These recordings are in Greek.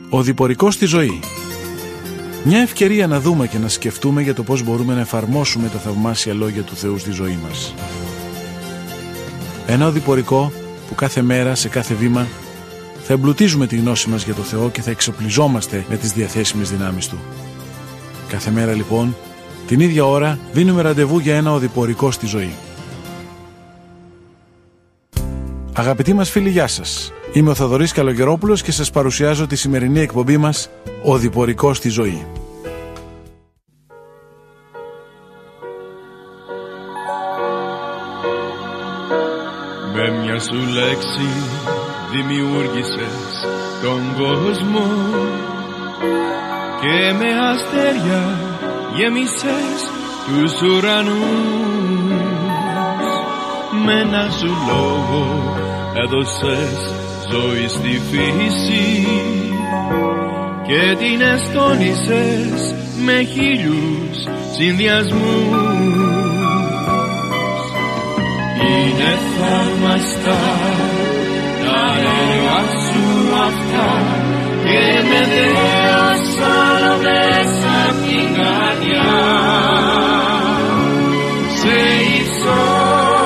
Ο διπορικός στη ζωή. Μια ευκαιρία να δούμε και να σκεφτούμε για το πώς μπορούμε να εφαρμόσουμε τα θαυμάσια λόγια του Θεού στη ζωή μας. Ένα οδηπορικό που κάθε μέρα, σε κάθε βήμα, θα εμπλουτίζουμε τη γνώση μας για το Θεό και θα εξοπλιζόμαστε με τις διαθέσιμες δυνάμεις Του. Κάθε μέρα λοιπόν, την ίδια ώρα, δίνουμε ραντεβού για ένα οδηπορικό στη ζωή. Αγαπητοί μας φίλοι, γεια σας. Είμαι ο Θοδωρής Καλογερόπουλος και σας παρουσιάζω τη σημερινή εκπομπή μας «Οδηπορικό στη ζωή». Με μια σου λέξη δημιούργησες τον κόσμο και με αστέρια γέμισες τους ουρανούς. Με ένα σου λόγο έδωσες ζωή στη φύση και την εστόνισες με χίλιους συνδυασμούς. Είναι θαυμαστά τα έργα σου αυτά και με δέωσαν μέσα απ' την καρδιά. Σε υψώνω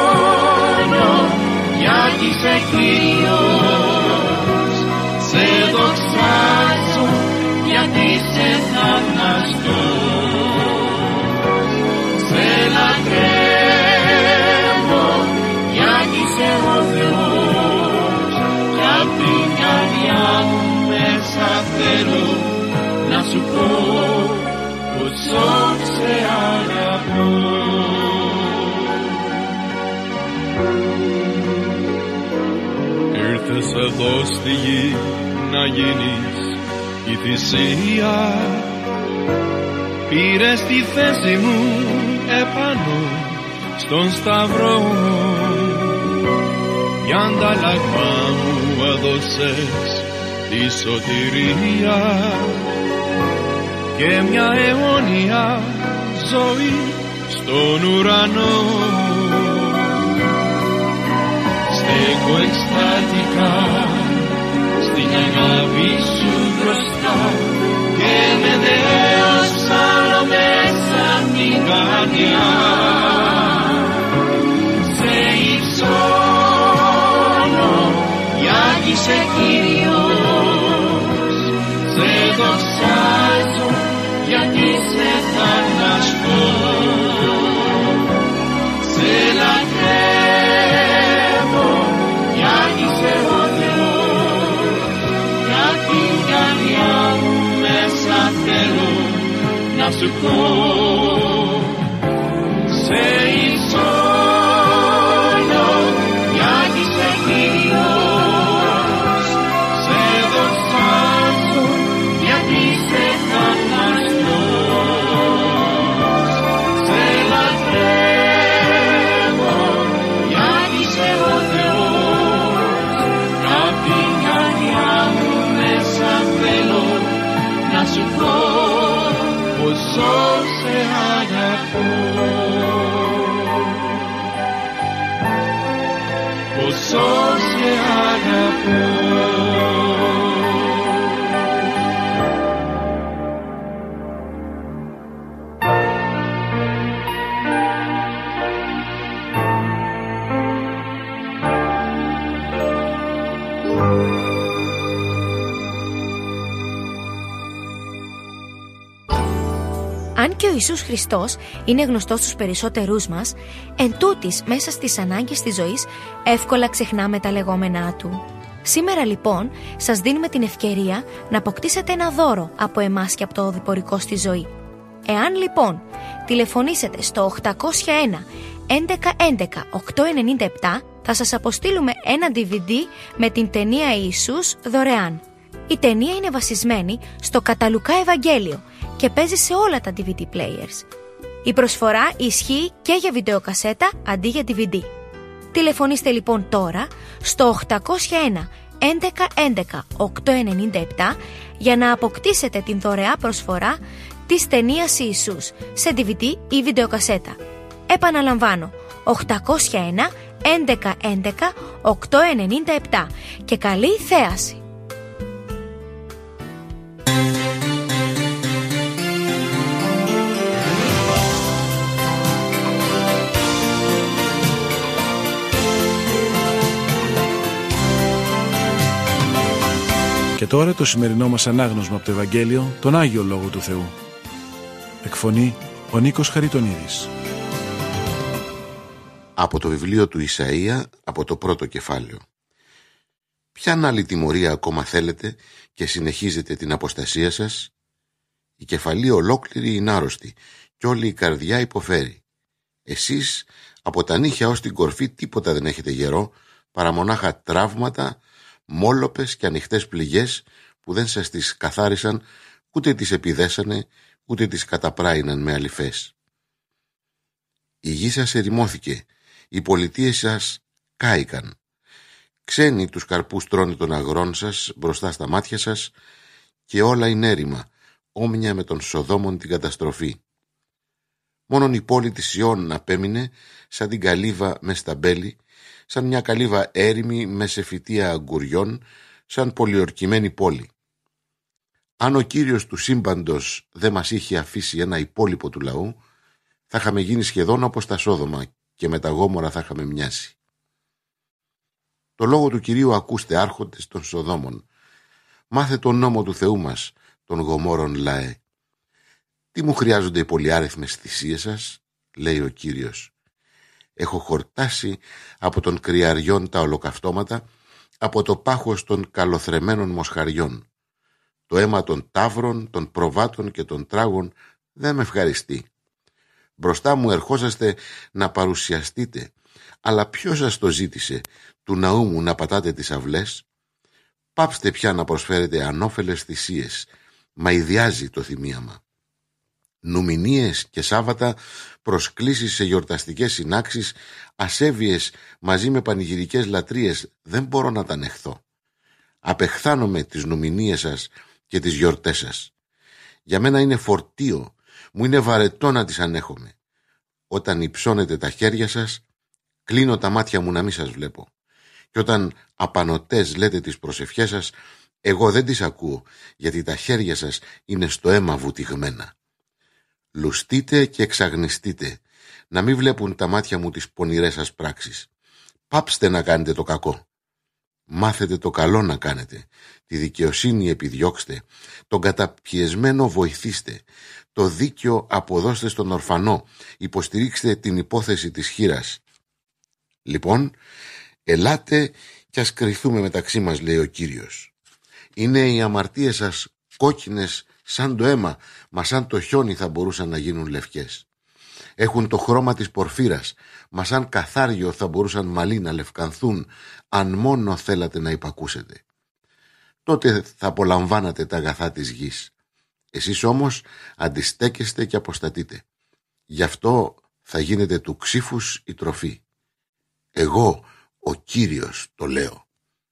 γιατί είσαι Κύριος, σε δοξάζω γιατί είσαι θαυμαστός, σε λατρεύω γιατί είσαι ο Θεός κι απ' την καρδιά μου μέσα θέλω να σου πω πόσο σε αγαπώ. Ήρθες εδώ στη γη να γίνεις η θυσία, πήρες τη θέση μου επάνω στον σταυρό, για ανταλλαγμά μου έδωσες τη σωτηρία και μια αιώνια ζωή στον ουρανό. Στέκω εκστατικά στην αγάπη σου μπροστά και με δέωσαν μέσα απ' την καρδιά. Σε υψώνω γιατί είσαι Κύριος, σε δοξάζω γιατί είσαι θαυμαστός, σε λατρεύω γιατί είσαι ο Θεός κι απ' την καρδιά μου μέσα θέλω να σου πω. Σε υψώνω γιατί είσαι Κύριος, σε δοξάζω γιατί είσαι θαυμαστός, σε λατρεύω γιατί είσαι ο Θεός κι απ' την καρδιά μου μέσα θέλω να σου πω πόσο σε αγαπώ, πόσο σε αγαπώ. Αν και ο Ιησούς Χριστός είναι γνωστός στους περισσότερούς μας, εν τούτης μέσα στις ανάγκες της ζωής εύκολα ξεχνάμε τα λεγόμενά Του. Σήμερα λοιπόν σας δίνουμε την ευκαιρία να αποκτήσετε ένα δώρο από εμάς και από το οδηπορικό στη ζωή. Εάν λοιπόν τηλεφωνήσετε στο 801 11 11 897 θα σας αποστείλουμε ένα DVD με την ταινία Ιησούς δωρεάν. Η ταινία είναι βασισμένη στο κατά Λουκά Ευαγγέλιο και παίζει σε όλα τα DVD players. Η προσφορά ισχύει και για βιντεοκασέτα αντί για DVD. Τηλεφωνήστε λοιπόν τώρα στο 801 11 11 897 για να αποκτήσετε την δωρεά προσφορά της ταινίας Ιησούς σε DVD ή βιντεοκασέτα. Επαναλαμβάνω, 801 11 11 897 και καλή θέαση. Και τώρα το σημερινό μας ανάγνωσμα από το Ευαγγέλιο, τον Άγιο Λόγο του Θεού. Εκφωνεί ο Νίκος Χαριτονίδης. Από το βιβλίο του Ισαΐα, από το πρώτο κεφάλαιο. Ποιαν άλλη τιμωρία ακόμα θέλετε και συνεχίζετε την αποστασία σας? Η κεφαλή ολόκληρη είναι άρρωστη κι όλη η καρδιά υποφέρει. Εσείς από τα νύχια ως την κορφή τίποτα δεν έχετε γερό, παρά μονάχα τραύματα, μόλοπες και ανοιχτές πληγές που δεν σας τις καθάρισαν, ούτε τις επιδέσανε, ούτε τις καταπράιναν με αληθές. Η γη σας ερημώθηκε, οι πολιτείες σας κάηκαν. Ξένοι τους καρπούς τρώνε των αγρών σας μπροστά στα μάτια σας και όλα είναι έρημα, όμοια με τον Σοδόμων την καταστροφή. Μόνον η πόλη της Σιών απέμεινε σαν την καλύβα μες στα μπέλη, σαν μια καλύβα έρημη με σε φυτεία αγκουριών, σαν πολιορκημένη πόλη. Αν ο Κύριος του σύμπαντος δεν μας είχε αφήσει ένα υπόλοιπο του λαού, θα είχαμε γίνει σχεδόν όπως τα Σόδομα και με τα Γόμορα θα είχαμε μοιάσει. Το λόγο του Κυρίου ακούστε, άρχοντες των Σοδόμων. Μάθε τον νόμο του Θεού μας, των Γομόρων λαέ. Τι μου χρειάζονται οι πολυάριθμες θυσίες σας, λέει ο Κύριος. Έχω χορτάσει από των κρυαριών τα ολοκαυτώματα, από το πάχος των καλοθρεμένων μοσχαριών. Το αίμα των ταύρων, των προβάτων και των τράγων δεν με ευχαριστεί. Μπροστά μου ερχόσαστε να παρουσιαστείτε, αλλά ποιος σας το ζήτησε, του ναού μου να πατάτε τις αυλές? Πάψτε πια να προσφέρετε ανώφελες θυσίες, μα ιδιάζει το θυμίαμα. Νουμηνίες και Σάββατα, προσκλήσεις σε γιορταστικές συνάξεις, ασέβειες μαζί με πανηγυρικές λατρείες, δεν μπορώ να τα ανεχθώ. Απεχθάνομαι τις νουμηνίες σας και τις γιορτές σας. Για μένα είναι φορτίο, μου είναι βαρετό να τις ανέχομαι. Όταν υψώνετε τα χέρια σας, κλείνω τα μάτια μου να μην σας βλέπω. Και όταν απανωτές λέτε τις προσευχές σας, εγώ δεν τις ακούω, γιατί τα χέρια σας είναι στο αίμα βουτυγμένα. Λουστείτε και εξαγνιστείτε, να μην βλέπουν τα μάτια μου τις πονηρές σας πράξεις. Πάψτε να κάνετε το κακό. Μάθετε το καλό να κάνετε, τη δικαιοσύνη επιδιώξτε, τον καταπιεσμένο βοηθήστε, το δίκαιο αποδώστε στον ορφανό, υποστηρίξτε την υπόθεση της χήρας. Λοιπόν, ελάτε κι ας κριθούμε μεταξύ μας, λέει ο Κύριος. Είναι οι αμαρτίες σας κόκκινες σαν το αίμα, μα σαν το χιόνι θα μπορούσαν να γίνουν λευκές. Έχουν το χρώμα της πορφύρας, μα σαν καθάριο θα μπορούσαν μαλλί να λευκανθούν, αν μόνο θέλατε να υπακούσετε. Τότε θα απολαμβάνατε τα αγαθά της γης. Εσείς όμως αντιστέκεστε και αποστατείτε. Γι' αυτό θα γίνετε του ξύφους η τροφή. Εγώ, ο Κύριος, το λέω.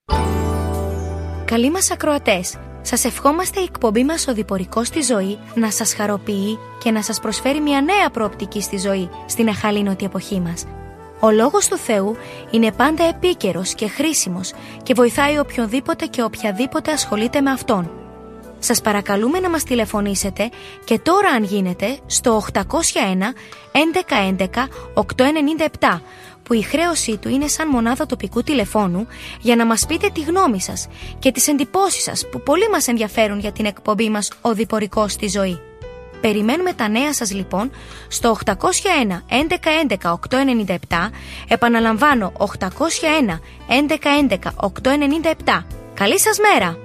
Καλοί μας ακροατές, σας ευχόμαστε η εκπομπή μας «Οδηπορικός στη ζωή» να σας χαροποιεί και να σας προσφέρει μια νέα προοπτική στη ζωή στην αχαλήνωτη εποχή μας. Ο Λόγος του Θεού είναι πάντα επίκαιρος και χρήσιμος και βοηθάει οποιονδήποτε και οποιαδήποτε ασχολείται με Αυτόν. Σας παρακαλούμε να μας τηλεφωνήσετε και τώρα αν γίνεται στο 801 1111 897 που η χρέωσή του είναι σαν μονάδα τοπικού τηλεφώνου για να μας πείτε τη γνώμη σας και τις εντυπώσεις σας που πολύ μας ενδιαφέρουν για την εκπομπή μας «Οδηπορικός στη ζωή». Περιμένουμε τα νέα σας λοιπόν στο 801 1111 897, επαναλαμβάνω 801 1111 897. Καλή σας μέρα!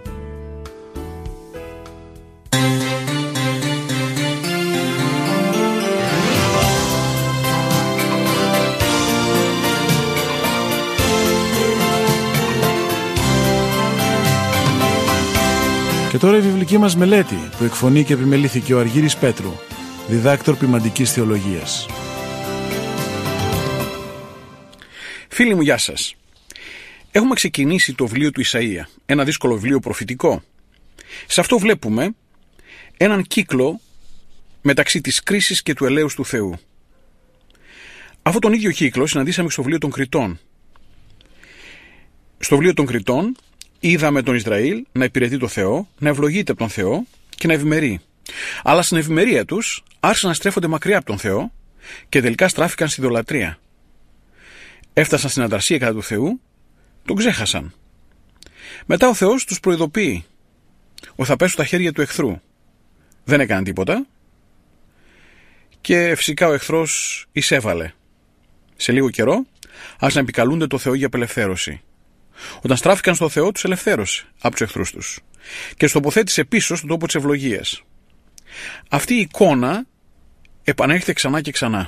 Και τώρα η βιβλική μας μελέτη που εκφωνεί και επιμελήθηκε ο Αργύρης Πέτρου, διδάκτορ ποιμαντικής θεολογίας. Φίλοι μου, γεια σας. Έχουμε ξεκινήσει το βιβλίο του Ισαΐα, ένα δύσκολο βιβλίο προφητικό. Σε αυτό βλέπουμε έναν κύκλο μεταξύ της κρίσης και του ελέους του Θεού. Αυτόν τον ίδιο κύκλο συναντήσαμε στο βιβλίο των Κριτών. Στο βιβλίο των Κριτών είδαμε τον Ισραήλ να υπηρετεί τον Θεό, να ευλογείται από τον Θεό και να ευημερεί. Αλλά στην ευημερία τους άρχισαν να στρέφονται μακριά από τον Θεό και τελικά στράφηκαν στη ιδωλατρία. Έφτασαν στην ανταρσία κατά του Θεού, τον ξέχασαν. Μετά ο Θεός τους προειδοποιεί ότι θα πέσουν στα χέρια του εχθρού. Δεν έκανε τίποτα και φυσικά ο εχθρός εισέβαλε. Σε λίγο καιρό άρχισαν να επικαλούνται το Θεό για απελευθέρωση. Όταν στράφηκαν στο Θεό, τους ελευθέρωσε από τους εχθρούς τους και τους τοποθέτησε πίσω στον τόπο της ευλογίας. Αυτή η εικόνα επανέρχεται ξανά και ξανά.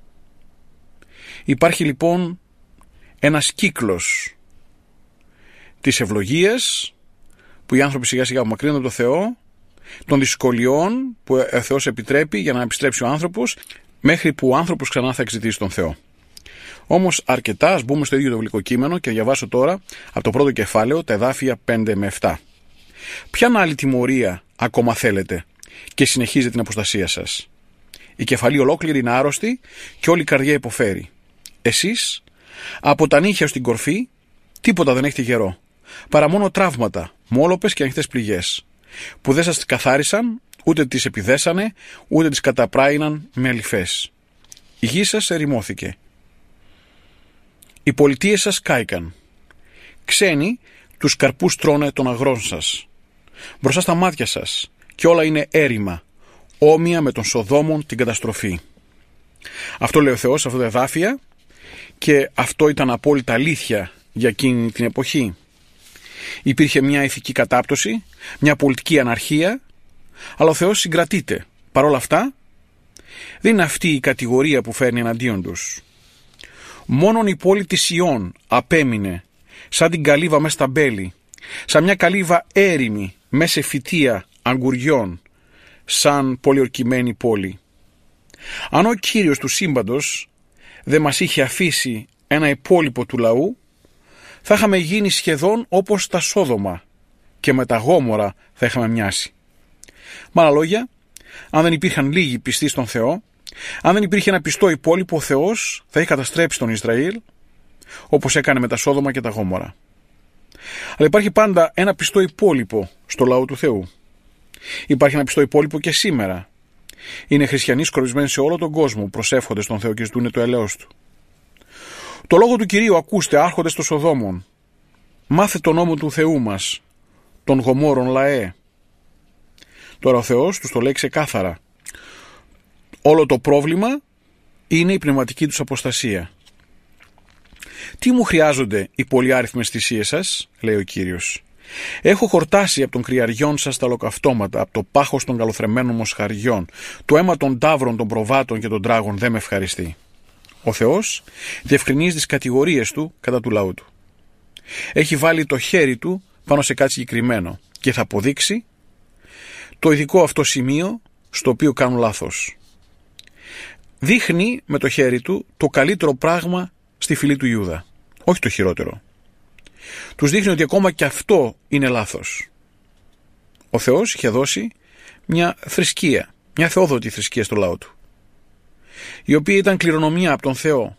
Υπάρχει λοιπόν ένας κύκλος της ευλογίας που οι άνθρωποι σιγά σιγά απομακρύνονται από το Θεό, των δυσκολιών που ο Θεός επιτρέπει για να επιστρέψει ο άνθρωπος, μέχρι που ο άνθρωπος ξανά θα εξητήσει τον Θεό. Όμως αρκετά, ας μπούμε στο ίδιο το βιβλικό κείμενο και διαβάσω τώρα από το πρώτο κεφάλαιο τα εδάφια 5 με 7. Ποιαν άλλη τιμωρία ακόμα θέλετε και συνεχίζετε την αποστασία σας? Η κεφαλή ολόκληρη είναι άρρωστη και όλη η καρδιά υποφέρει. Εσείς, από τα νύχια στην κορφή, τίποτα δεν έχετε γερό, παρά μόνο τραύματα, μόλοπες και ανοιχτές πληγές, που δεν σας καθάρισαν, ούτε τις επιδέσανε, ούτε τις καταπράιναν με αλυφές. Η γη σας ερημώθηκε. Οι πολιτείες σας κάηκαν. Ξένοι τους καρπούς τρώνε των αγρών σας. Μπροστά στα μάτια σας και όλα είναι έρημα, όμοια με τον Σοδόμων την καταστροφή. Αυτό λέει ο Θεός σε αυτά τα εδάφια και αυτό ήταν απόλυτα αλήθεια για εκείνη την εποχή. Υπήρχε μια ηθική κατάπτωση, μια πολιτική αναρχία, αλλά ο Θεός συγκρατείται. Παρ' όλα αυτά, δεν είναι αυτή η κατηγορία που φέρνει εναντίον τους. Μόνον η πόλη της Ιών απέμεινε σαν την καλύβα μέσα στα μπέλη, σαν μια καλύβα έρημη μέσα σε φυτεία αγκουριών, σαν πολιορκημένη πόλη. Αν ο Κύριος του σύμπαντος δεν μας είχε αφήσει ένα υπόλοιπο του λαού, θα είχαμε γίνει σχεδόν όπως τα Σόδομα και με τα Γόμορα θα είχαμε μοιάσει. Με άλλα λόγια, αν δεν υπήρχαν λίγοι πιστοί στον Θεό, αν δεν υπήρχε ένα πιστό υπόλοιπο, ο Θεός θα είχε καταστρέψει τον Ισραήλ όπως έκανε με τα Σόδομα και τα Γόμορα. Αλλά υπάρχει πάντα ένα πιστό υπόλοιπο στο λαό του Θεού. Υπάρχει ένα πιστό υπόλοιπο και σήμερα. Είναι χριστιανοί σκορπισμένοι σε όλο τον κόσμο που προσεύχονται στον Θεό και ζητούν το ελέος του. Το λόγο του Κυρίου ακούστε, άρχοντες των Σοδόμων. Μάθε τον νόμο του Θεού μας, των Γομόρων λαέ. Τώρα ο Θεός τους το λέει ξεκάθαρα. Όλο το πρόβλημα είναι η πνευματική τους αποστασία. Τι μου χρειάζονται οι πολυάριθμες θυσίες σας, λέει ο Κύριος. Έχω χορτάσει από των κρυαριών σας τα ολοκαυτώματα, από το πάχος των καλοθρεμμένων μοσχαριών, το αίμα των ταύρων, των προβάτων και των τράγων δεν με ευχαριστεί. Ο Θεός διευκρινίζει τις κατηγορίες του κατά του λαού του. Έχει βάλει το χέρι του πάνω σε κάτι συγκεκριμένο και θα αποδείξει το ειδικό αυτό σημείο στο οποίο κάνουν λάθος. Δείχνει με το χέρι του το καλύτερο πράγμα στη φυλή του Ιούδα, όχι το χειρότερο. Τους δείχνει ότι ακόμα και αυτό είναι λάθος. Ο Θεός είχε δώσει μια θρησκεία, μια θεόδοτη θρησκεία στο λαό του, η οποία ήταν κληρονομιά από τον Θεό.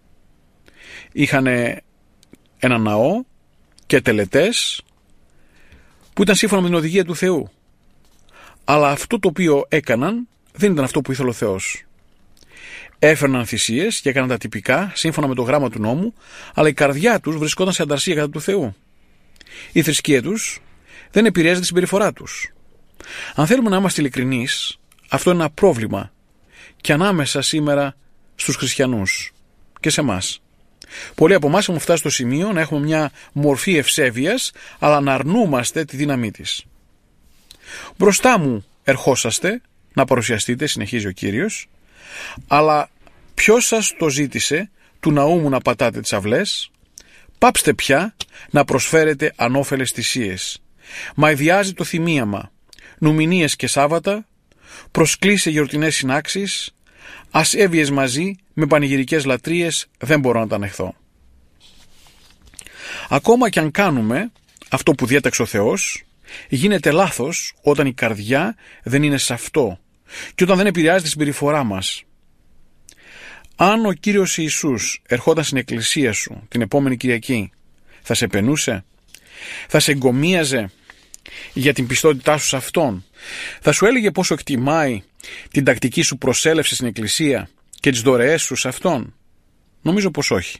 Είχαν ένα ναό και τελετές που ήταν σύμφωνα με την οδηγία του Θεού. Αλλά αυτό το οποίο έκαναν δεν ήταν αυτό που ήθελε ο Θεός. Έφερναν θυσίες και έκαναν τα τυπικά σύμφωνα με το γράμμα του νόμου, αλλά η καρδιά τους βρισκόταν σε ανταρσία κατά του Θεού. Η θρησκεία τους δεν επηρέαζε τη συμπεριφορά τους. Αν θέλουμε να είμαστε ειλικρινείς, αυτό είναι ένα πρόβλημα και ανάμεσα σήμερα στους χριστιανούς και σε εμάς. Πολλοί από εμάς έχουμε φτάσει στο σημείο να έχουμε μια μορφή ευσέβειας, αλλά να αρνούμαστε τη δύναμή της. Μπροστά μου ερχόσαστε να παρουσιαστείτε, συνεχίζει ο Κύριος, αλλά ποιος σας το ζήτησε του ναού μου να πατάτε τις αυλές? Πάψτε πια να προσφέρετε ανώφελες θυσίες. Μα ιδιάζει το θυμίαμα, νουμηνίες και Σάββατα, προσκλήσει γιορτινές συνάξεις, ασέβειες μαζί με πανηγυρικές λατρείες δεν μπορώ να τα ανεχθώ. Ακόμα και αν κάνουμε αυτό που διέταξε ο Θεός, γίνεται λάθος όταν η καρδιά δεν είναι σε αυτό και όταν δεν επηρεάζει τη συμπεριφορά μας. Αν ο Κύριος Ιησούς ερχόταν στην εκκλησία σου την επόμενη Κυριακή, θα σε πενούσε, θα σε εγκομίαζε για την πιστότητά σου σε Αυτόν, θα σου έλεγε πόσο εκτιμάει την τακτική σου προσέλευση στην εκκλησία και τις δωρεές σου σε Αυτόν? Νομίζω πως όχι.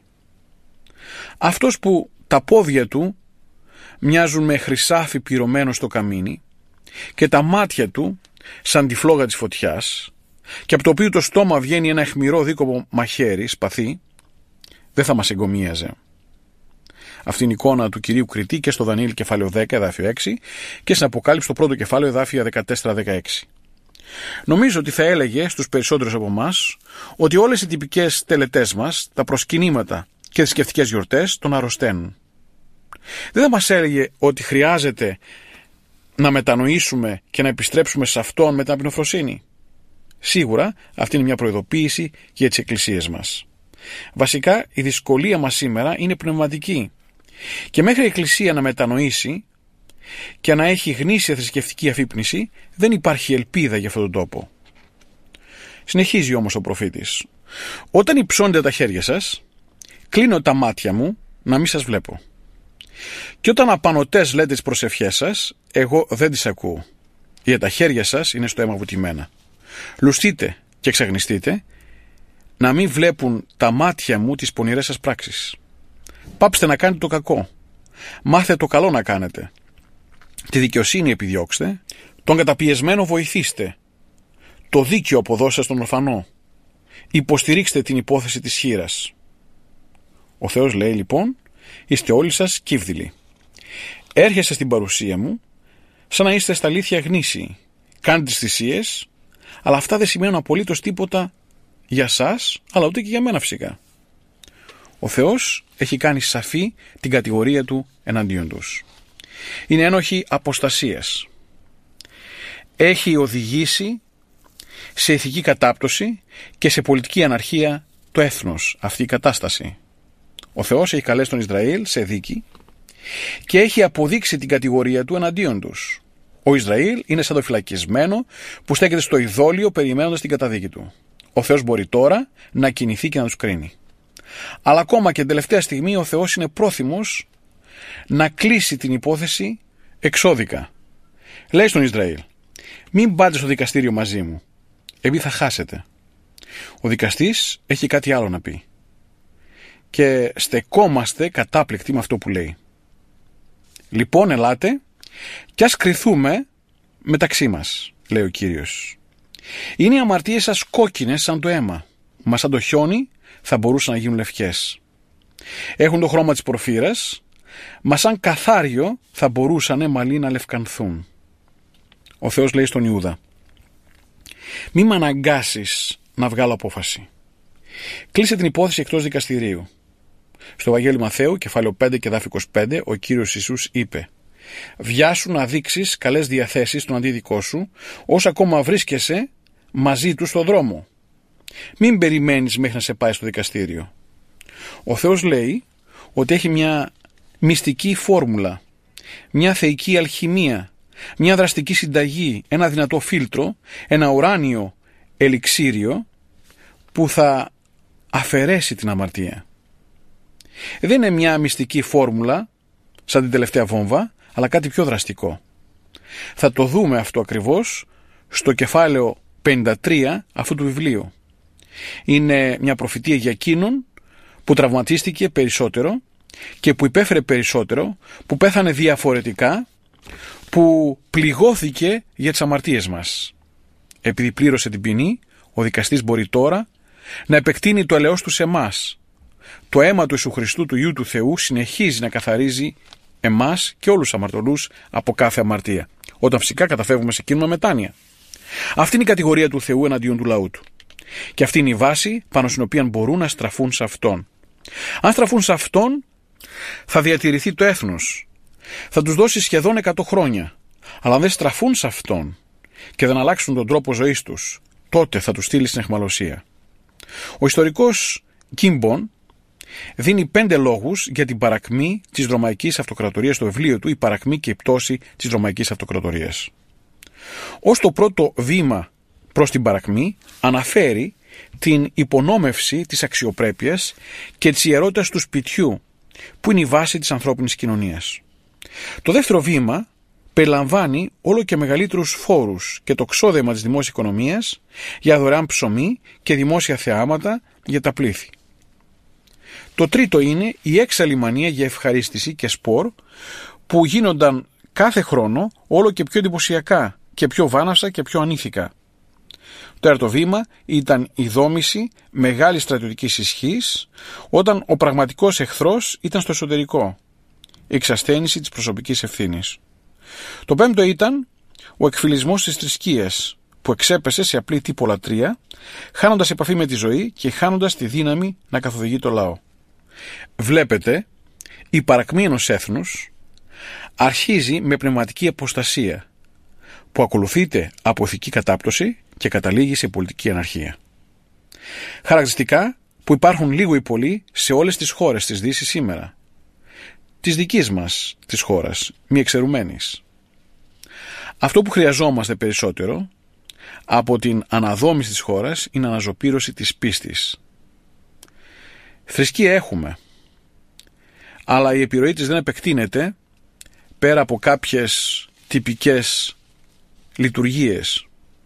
Αυτός που τα πόδια του μοιάζουν με χρυσάφι πυρωμένο στο καμίνι και τα μάτια του σαν τη φλόγα της φωτιάς και από το οποίο το στόμα βγαίνει ένα αιχμηρό δίκοπο μαχαίρι, σπαθί, δεν θα μας εγκομίαζε. Αυτή είναι η εικόνα του κυρίου Κριτή και στο Δανιήλ κεφάλαιο 10 εδάφιο 6 και στην Αποκάλυψη το πρώτο κεφάλαιο εδάφια 14-16. Νομίζω ότι θα έλεγε στους περισσότερους από εμάς ότι όλες οι τυπικές τελετές μας, τα προσκυνήματα και θρησκευτικές γιορτές τον αρρωσταίνουν. Δεν θα μας έλεγε ότι χρειάζεται να μετανοήσουμε και να επιστρέψουμε σε Αυτόν με ταπεινοφροσύνη. Σίγουρα αυτή είναι μια προειδοποίηση για τις εκκλησίες μας. Βασικά η δυσκολία μας σήμερα είναι πνευματική και μέχρι η Εκκλησία να μετανοήσει και να έχει γνήσια θρησκευτική αφύπνιση δεν υπάρχει ελπίδα για αυτόν τον τόπο. Συνεχίζει όμως ο προφήτης: όταν υψώνετε τα χέρια σας, κλείνω τα μάτια μου να μην σας βλέπω. Και όταν απανωτές λέτε τις προσευχές σας, εγώ δεν τις ακούω, γιατί τα χέρια σας είναι στο αίμα βουτυμένα. Λουστείτε και ξαγνιστείτε, να μην βλέπουν τα μάτια μου τις πονηρές σας πράξεις. Πάψτε να κάνετε το κακό. Μάθε το καλό να κάνετε. Τη δικαιοσύνη επιδιώξτε, τον καταπιεσμένο βοηθήστε. Το δίκαιο αποδώστε στον ορφανό. Υποστηρίξτε την υπόθεση της χήρας. Ο Θεός λέει λοιπόν: είστε όλοι σας κύβδηλοι. Έρχεστε στην παρουσία μου σαν να είστε στα αλήθεια γνήσιοι. Κάντε τις θυσίες, αλλά αυτά δεν σημαίνουν απολύτως τίποτα για σας, αλλά ούτε και για μένα φυσικά. Ο Θεός έχει κάνει σαφή την κατηγορία του εναντίον τους. Είναι ένοχοι αποστασίας. Έχει οδηγήσει σε ηθική κατάπτωση και σε πολιτική αναρχία το έθνος αυτή η κατάσταση. Ο Θεός έχει καλέσει τον Ισραήλ σε δίκη και έχει αποδείξει την κατηγορία του εναντίον τους. Ο Ισραήλ είναι σαν το φυλακισμένο που στέκεται στο ειδόλιο περιμένοντας την καταδίκη του. Ο Θεός μπορεί τώρα να κινηθεί και να τους κρίνει. Αλλά ακόμα και την τελευταία στιγμή ο Θεός είναι πρόθυμος να κλείσει την υπόθεση εξώδικα. Λέει στον Ισραήλ: μην πάτε στο δικαστήριο μαζί μου, επειδή θα χάσετε. Ο δικαστής έχει κάτι άλλο να πει. Και στεκόμαστε κατάπληκτοι με αυτό που λέει. Λοιπόν, ελάτε κι ας κριθούμε μεταξύ μας, λέει ο Κύριος. Είναι οι αμαρτίες σας κόκκινες σαν το αίμα, μα σαν το χιόνι θα μπορούσαν να γίνουν λευκές. Έχουν το χρώμα της πορφύρας, μα σαν καθάριο θα μπορούσαν μαλλί να λευκανθούν. Ο Θεός λέει στον Ιούδα: μη με αναγκάσεις να βγάλω απόφαση. Κλείσε την υπόθεση εκτός δικαστηρίου. Στο Ευαγγέλιο Μαθαίου, κεφάλαιο 5 και εδάφιο 25, ο Κύριος Ιησούς είπε: βιάσου να δείξεις καλές διαθέσεις στον αντίδικό σου, όσο ακόμα βρίσκεσαι μαζί του στον δρόμο. Μην περιμένεις μέχρι να σε πάει στο δικαστήριο. Ο Θεός λέει ότι έχει μια μυστική φόρμουλα, μια θεϊκή αλχημία, μια δραστική συνταγή, ένα δυνατό φίλτρο, ένα ουράνιο ελιξίριο που θα αφαιρέσει την αμαρτία. Δεν είναι μια μυστική φόρμουλα σαν την τελευταία βόμβα, αλλά κάτι πιο δραστικό. Θα το δούμε αυτό ακριβώς στο κεφάλαιο 53 αυτού του βιβλίου. Είναι μια προφητεία για εκείνον που τραυματίστηκε περισσότερο και που υπέφερε περισσότερο, που πέθανε διαφορετικά, που πληγώθηκε για τις αμαρτίες μας. Επειδή πλήρωσε την ποινή, ο δικαστής μπορεί τώρα να επεκτείνει το ελεός του σε εμάς. Το αίμα του Ιησού Χριστού, του Υιού του Θεού, συνεχίζει να καθαρίζει εμάς και όλους τους αμαρτωλούς από κάθε αμαρτία, όταν φυσικά καταφεύγουμε σε κίνημα μετάνοια. Αυτή είναι η κατηγορία του Θεού εναντίον του λαού του. Και αυτή είναι η βάση πάνω στην οποία μπορούν να στραφούν σε Αυτόν. Αν στραφούν σε Αυτόν, θα διατηρηθεί το έθνος. Θα τους δώσει σχεδόν 100 χρόνια. Αλλά αν δεν στραφούν σε Αυτόν και δεν αλλάξουν τον τρόπο ζωής τους, τότε θα τους στείλει στην αιχμαλωσία. Ο ιστορικός Γκίμπον δίνει 5 λόγους για την παρακμή της Ρωμαϊκής Αυτοκρατορίας στο βιβλίο του «Η παρακμή και η πτώση της Ρωμαϊκής Αυτοκρατορίας». Ως το πρώτο βήμα προς την παρακμή αναφέρει την υπονόμευση της αξιοπρέπειας και της ιερότητας του σπιτιού, που είναι η βάση της ανθρώπινης κοινωνίας. Το δεύτερο βήμα περιλαμβάνει όλο και μεγαλύτερους φόρους και το ξόδεμα της δημόσιας οικονομίας για δωρεάν ψωμί και δημόσια θεάματα για τα πλήθη. Το τρίτο είναι η έξαλλη μανία για ευχαρίστηση και σπορ που γίνονταν κάθε χρόνο όλο και πιο εντυπωσιακά και πιο βάναυσα και πιο ανήθικα. Το τέταρτο βήμα ήταν η δόμηση μεγάλης στρατιωτικής ισχύς όταν ο πραγματικός εχθρός ήταν στο εσωτερικό, η εξασθένιση της προσωπικής ευθύνης. Το πέμπτο ήταν ο εκφυλισμός της θρησκείας που εξέπεσε σε απλή τυπολατρεία, χάνοντας επαφή με τη ζωή και χάνοντας τη δύναμη να καθοδηγεί το λαό. Βλέπετε, η παρακμή ενός έθνους αρχίζει με πνευματική αποστασία που ακολουθείται από ηθική κατάπτωση και καταλήγει σε πολιτική αναρχία. Χαρακτηριστικά που υπάρχουν λίγο ή πολύ σε όλες τις χώρες της Δύσης σήμερα. Της δικής μας της χώρας, μη εξαιρουμένης. Αυτό που χρειαζόμαστε περισσότερο από την αναδόμηση της χώρας είναι αναζωπήρωση της πίστης. Θρησκεία έχουμε, αλλά η επιρροή της δεν επεκτείνεται πέρα από κάποιες τυπικές λειτουργίες.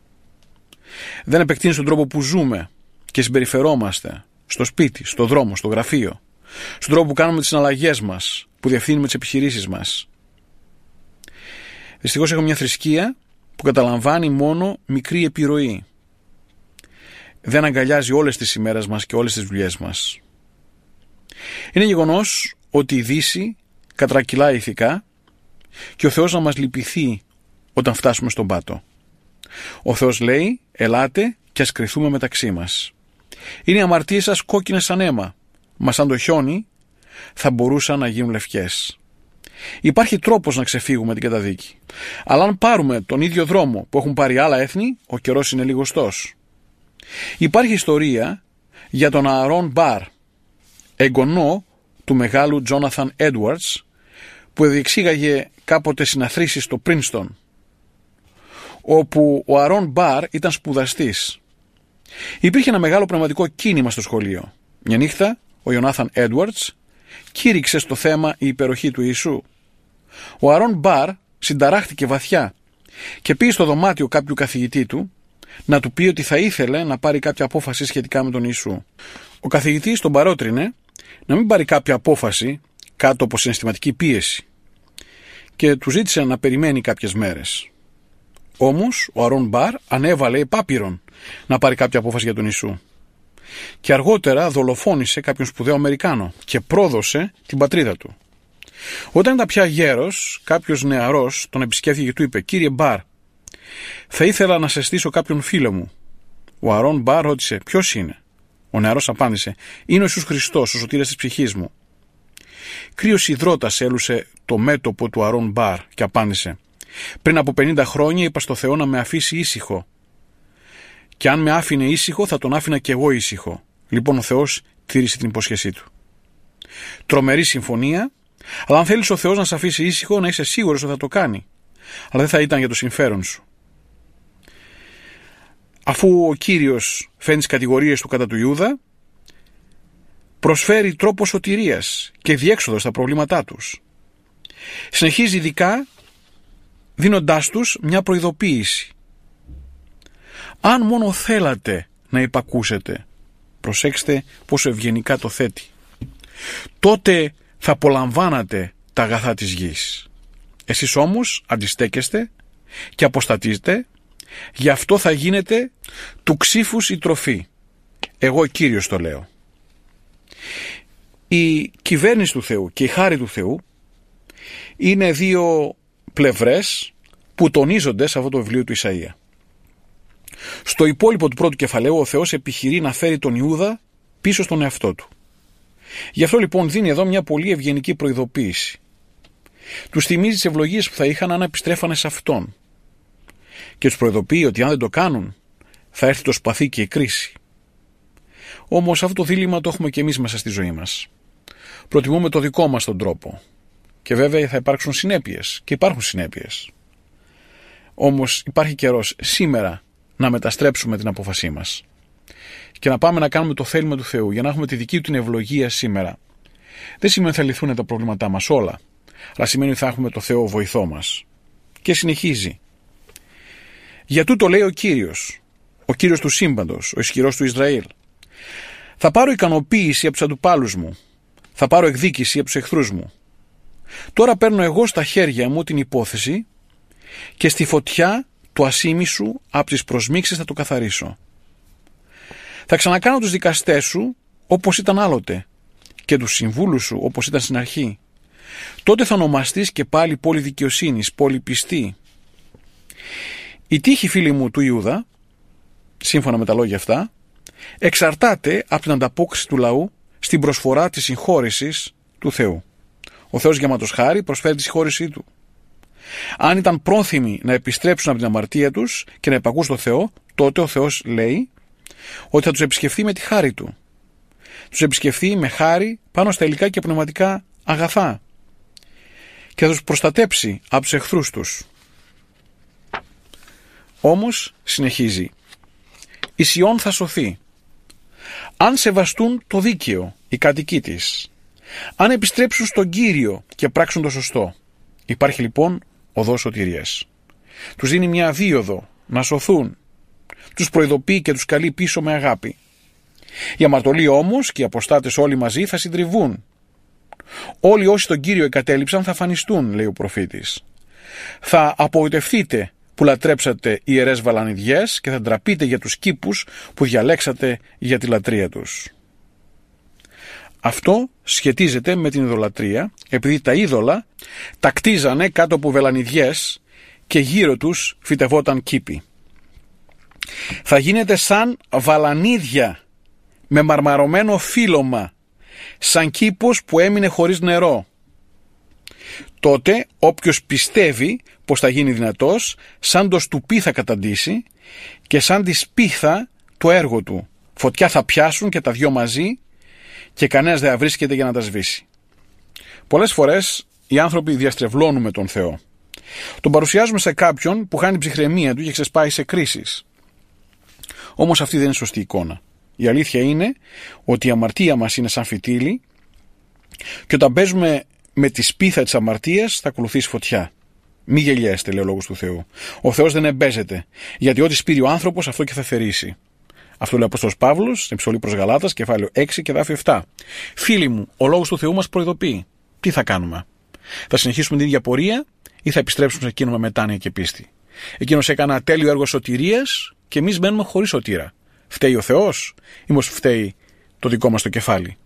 Δεν επεκτείνει στον τρόπο που ζούμε και συμπεριφερόμαστε στο σπίτι, στο δρόμο, στο γραφείο, στον τρόπο που κάνουμε τις συναλλαγές μας, που διευθύνουμε τις επιχειρήσεις μας. Δυστυχώς έχουμε μια θρησκεία που καταλαμβάνει μόνο μικρή επιρροή. Δεν αγκαλιάζει όλες τις ημέρες μας και όλες τις δουλειές μας. Είναι γεγονός ότι η Δύση κατρακυλάει ηθικά και ο Θεός να μας λυπηθεί όταν φτάσουμε στον πάτο. Ο Θεός λέει, ελάτε και ας κρυθούμε μεταξύ μας. Είναι οι αμαρτίες σας κόκκινες σαν αίμα, μα σαν το χιόνι θα μπορούσαν να γίνουν λευκές. Υπάρχει τρόπος να ξεφύγουμε την καταδίκη. Αλλά αν πάρουμε τον ίδιο δρόμο που έχουν πάρει άλλα έθνη, ο καιρός είναι λιγοστός. Υπάρχει ιστορία για τον Ααρών Μπαρ, εγγονό του μεγάλου Τζόναθαν Έντουαρτς, που διεξήγαγε κάποτε συναθρήσεις στο Πρίνστον, όπου ο Ααρών Μπαρ ήταν σπουδαστής. Υπήρχε ένα μεγάλο πνευματικό κίνημα στο σχολείο. Μια νύχτα ο Τζόναθαν Έντουαρτς κήρυξε στο θέμα η υπεροχή του Ιησού. Ο Ααρών Μπαρ συνταράχτηκε βαθιά και πήγε στο δωμάτιο κάποιου καθηγητή του να του πει ότι θα ήθελε να πάρει κάποια απόφαση σχετικά με τον Ιησού. Ο καθηγητής τον παρότρινε να μην πάρει κάποια απόφαση κάτω από συναισθηματική πίεση και του ζήτησε να περιμένει κάποιες μέρες. Όμως ο Ααρών Μπαρ ανέβαλε επάπειρον να πάρει κάποια απόφαση για τον Ιησού και αργότερα δολοφόνησε κάποιον σπουδαίο Αμερικάνο και πρόδωσε την πατρίδα του. Όταν ήταν πια γέρος, κάποιος νεαρός τον επισκέφθηκε και του είπε «Κύριε Μπαρ, θα ήθελα να σε στήσω κάποιον φίλο μου». Ο Ααρών Μπαρ ρώτησε «Ποιος είναι?» Ο νεαρός απάντησε «Είναι ο Ιησούς Χριστός, ο σωτήρας της ψυχής μου». Κρύος υδρότας έλουσε το μέτωπο του Ααρών Μπαρ και απάντησε «Πριν από 50 χρόνια είπα στο Θεό να με αφήσει ήσυχο. Και αν με άφηνε ήσυχο θα τον άφηνα και εγώ ήσυχο». Λοιπόν ο Θεός τήρησε την υπόσχεσή του. Τρομερή συμφωνία, αλλά αν θέλεις ο Θεός να σε αφήσει ήσυχο, να είσαι σίγουρος ότι θα το κάνει. Αλλά δεν θα ήταν για το συμφέρον σου. Αφού ο Κύριος φέρνει τις κατηγορίες του κατά του Ιούδα, προσφέρει τρόπο σωτηρίας και διέξοδο στα προβλήματά τους. Συνεχίζει ειδικά δίνοντάς τους μια προειδοποίηση. Αν μόνο θέλατε να υπακούσετε, προσέξτε πόσο ευγενικά το θέτει, τότε θα απολαμβάνατε τα αγαθά της γης. Εσείς όμως αντιστέκεστε και αποστατίζετε, γι' αυτό θα γίνετε του ξύφους η τροφή. Εγώ Κύριος το λέω. Η κυβέρνηση του Θεού και η χάρη του Θεού είναι δύο πλευρές που τονίζονται σε αυτό το βιβλίο του Ισαΐα. Στο υπόλοιπο του πρώτου κεφαλαίου ο Θεός επιχειρεί να φέρει τον Ιούδα πίσω στον εαυτό του. Γι' αυτό λοιπόν δίνει εδώ μια πολύ ευγενική προειδοποίηση. Τους θυμίζει τις ευλογίες που θα είχαν αν επιστρέφανε σε Αυτόν και τους προειδοποιεί ότι αν δεν το κάνουν θα έρθει το σπαθί και η κρίση. Όμως αυτό το δίλημμα το έχουμε και εμείς μέσα στη ζωή μας. Προτιμούμε το δικό μας τον τρόπο και βέβαια θα υπάρξουν συνέπειες και υπάρχουν συνέπειες. Όμως υπάρχει καιρός σήμερα να μεταστρέψουμε την απόφασή μας και να πάμε να κάνουμε το θέλημα του Θεού για να έχουμε τη δική του την ευλογία σήμερα. Δεν σημαίνει ότι θα λυθούν τα προβλήματά μας όλα, αλλά σημαίνει ότι θα έχουμε το Θεό βοηθό μας. Και συνεχίζει. Για τούτο λέει ο Κύριος του σύμπαντος, ο ισχυρός του Ισραήλ. Θα πάρω ικανοποίηση από τους αντιπάλους μου, θα πάρω εκδίκηση από τους εχθρούς μου. Τώρα παίρνω εγώ στα χέρια μου την υπόθεση και στη φωτιά του ασήμι σου από τις προσμίξεις θα το καθαρίσω. Θα ξανακάνω τους δικαστές σου όπως ήταν άλλοτε και τους συμβούλους σου όπως ήταν στην αρχή. Τότε θα ονομαστείς και πάλι πόλη δικαιοσύνης, πόλη πιστή. Η τύχη, φίλοι μου, του Ιούδα, σύμφωνα με τα λόγια αυτά, εξαρτάται από την ανταπόκριση του λαού στην προσφορά της συγχώρεσης του Θεού. Ο Θεός γεμάτος χάρη προσφέρει τη συγχώρεσή του. Αν ήταν πρόθυμοι να επιστρέψουν από την αμαρτία τους και να υπακούν στο Θεό, τότε ο Θεός λέει ότι θα τους επισκεφθεί με τη χάρη του. Τους επισκεφθεί με χάρη πάνω στα υλικά και πνευματικά αγαθά και θα τους προστατέψει από τους εχθρούς τους. Όμως, συνεχίζει, η Σιών θα σωθεί. Αν σεβαστούν το δίκαιο οι κάτοικοί της, αν επιστρέψουν στον Κύριο και πράξουν το σωστό, υπάρχει λοιπόν οδός σωτηρίας. Τους δίνει μια δίωδο να σωθούν, τους προειδοποιεί και τους καλεί πίσω με αγάπη. Οι αμαρτωλοί όμως και οι αποστάτες όλοι μαζί θα συντριβούν. Όλοι όσοι τον Κύριο εγκατέλειψαν θα φανιστούν, λέει ο προφήτης. Θα απογοητευτείτε που λατρέψατε ιερές βαλανιδιές και θα ντραπείτε για τους κήπους που διαλέξατε για τη λατρεία τους. Αυτό σχετίζεται με την ειδωλατρία, επειδή τα είδωλα τα κτίζανε κάτω από βελανιδιές και γύρω τους φυτευόταν κήποι. Θα γίνετε σαν βαλανίδια με μαρμαρωμένο φύλλωμα, σαν κήπος που έμεινε χωρίς νερό. Τότε όποιος πιστεύει πως θα γίνει δυνατός, σαν το στουπί θα καταντήσει και σαν τη σπίθα το έργο του. Φωτιά θα πιάσουν και τα δυο μαζί και κανένας δεν θα βρίσκεται για να τα σβήσει. Πολλές φορές οι άνθρωποι διαστρεβλώνουμε τον Θεό. Τον παρουσιάζουμε σε κάποιον που χάνει ψυχραιμία του και ξεσπάει σε κρίσεις. Όμως αυτή δεν είναι σωστή εικόνα. Η αλήθεια είναι ότι η αμαρτία μας είναι σαν φυτίλι και όταν παίζουμε με τη σπίθα της αμαρτίας θα ακολουθήσει φωτιά. Μη γελιέστε, λέει ο λόγος του Θεού. Ο Θεός δεν εμπέζεται, γιατί ό,τι σπείρει ο άνθρωπος αυτό και θα θερήσει. Αυτό λέει ο Απόστολος Παύλος, στην Επιστολή προς Γαλάτας, κεφάλαιο 6 και εδάφιο 7. Φίλοι μου, ο λόγος του Θεού μας προειδοποιεί. Τι θα κάνουμε? Θα συνεχίσουμε την ίδια πορεία ή θα επιστρέψουμε σε εκείνο με μετάνοια και πίστη? Εκείνος έκανε ένα τέλειο έργο σωτηρίας και εμείς μένουμε χωρίς σωτήρα. Φταίει ο Θεός ή μήπως φταίει το δικό μας το κεφάλι?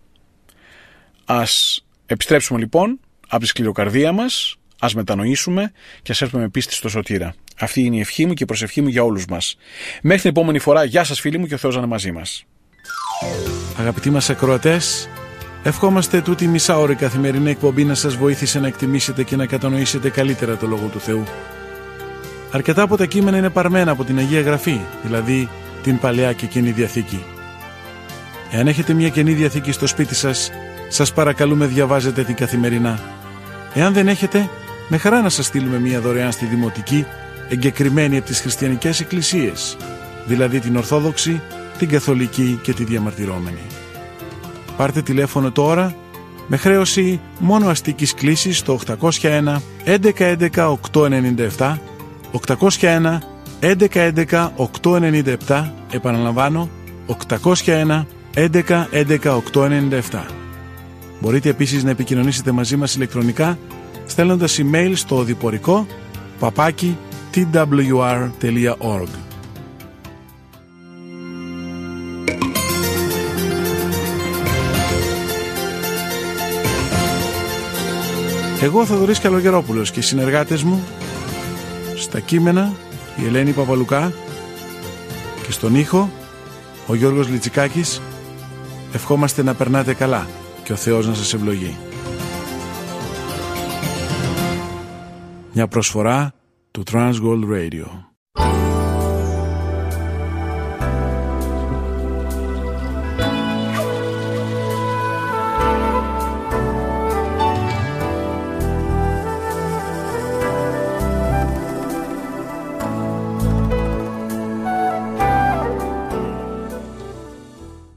Ας επιστρέψουμε λοιπόν από τη σκληροκαρδία μας, ας μετανοήσουμε και ας έρθουμε με πίστη στο σωτήρα. Αυτή είναι η ευχή μου και η προσευχή μου για όλους μας. Μέχρι την επόμενη φορά, γεια σας φίλοι μου και ο Θεός να είναι μαζί μας. Αγαπητοί μας ακροατές, ευχόμαστε τούτη μισάωρη καθημερινή εκπομπή να σας βοήθησε να εκτιμήσετε και να κατανοήσετε καλύτερα το Λόγο του Θεού. Αρκετά από τα κείμενα είναι παρμένα από την Αγία Γραφή, δηλαδή την Παλαιά και Καινή Διαθήκη. Εάν έχετε μια Καινή Διαθήκη στο σπίτι σας, σας παρακαλούμε διαβάζετε την καθημερινά. Εάν δεν έχετε, με χαρά να σας στείλουμε μια δωρεάν στη Δημοτική, εγκεκριμένη από τις χριστιανικές εκκλησίες, δηλαδή την Ορθόδοξη, την Καθολική και τη Διαμαρτυρόμενη. Πάρτε τηλέφωνο τώρα με χρέωση μόνο αστικής κλήσης στο 801 1111 897, 801 1111 897, επαναλαμβάνω 801 1111 897. Μπορείτε επίσης να επικοινωνήσετε μαζί μας ηλεκτρονικά στέλνοντας email στο οδηπορικό @twr.org. Εγώ, Θοδωρής Καλογερόπουλος, και οι συνεργάτες μου στα κείμενα η Ελένη Παπαλουκά και στον ήχο ο Γιώργος Λιτσικάκης, ευχόμαστε να περνάτε καλά και ο Θεός να σας ευλογεί. Μια προσφορά του Transworld Radio.